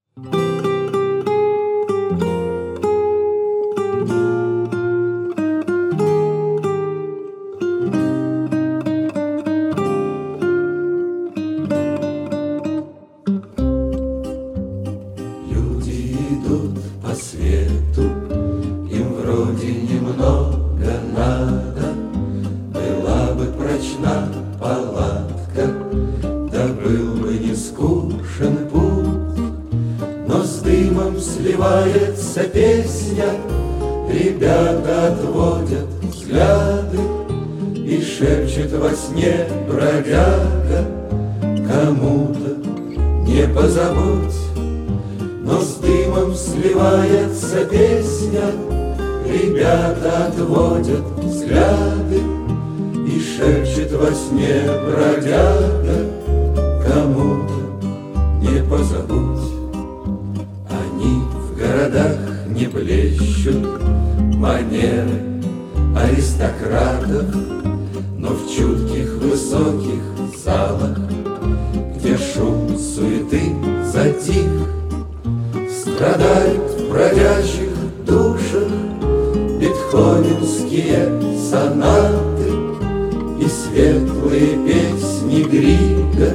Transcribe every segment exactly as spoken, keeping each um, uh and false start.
Люди идут по свету, им вроде немного надо. Была бы прочна палатка, да был бы не скучен путь. Но с дымом сливается песня, ребята отводят взгляды, и шепчет во сне бродяга: кому-то не позабудь. Но с дымом сливается песня, ребята отводят взгляды, и шепчет во сне бродяга: кому-то не позабудь. Они в городах не блещут манеры аристократов, но в чутких высоких залах, где шум суеты затих, страдают в бродячих душах бетховенские сонаты и светлые песни Грига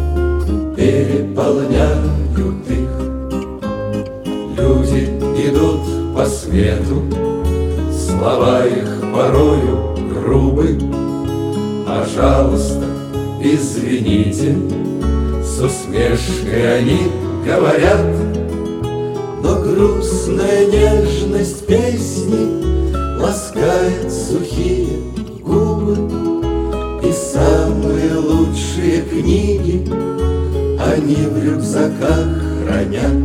переполняют их. Люди идут по свету, слова их порою грубы. Пожалуйста, извините, с усмешкой они говорят. Но грустная нежность песни ласкает сухие губы, и самые лучшие книги они в рюкзаках хранят.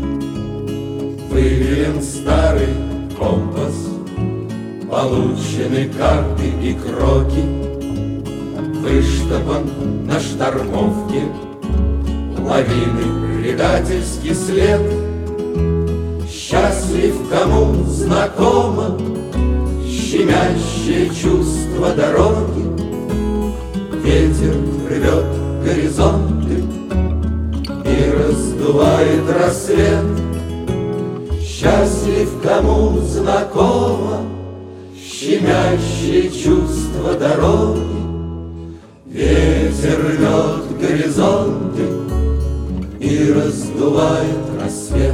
Выверен старый компас, получены карты и кроки, выштопан на штормовке лавины предательский след. Счастлив, кому знакомо щемящее чувство дороги. Ветер рвет горизонты и раздувает рассвет. Счастлив, кому знакомо щемящее чувство дороги. Ветер рвет горизонты и раздувает рассвет.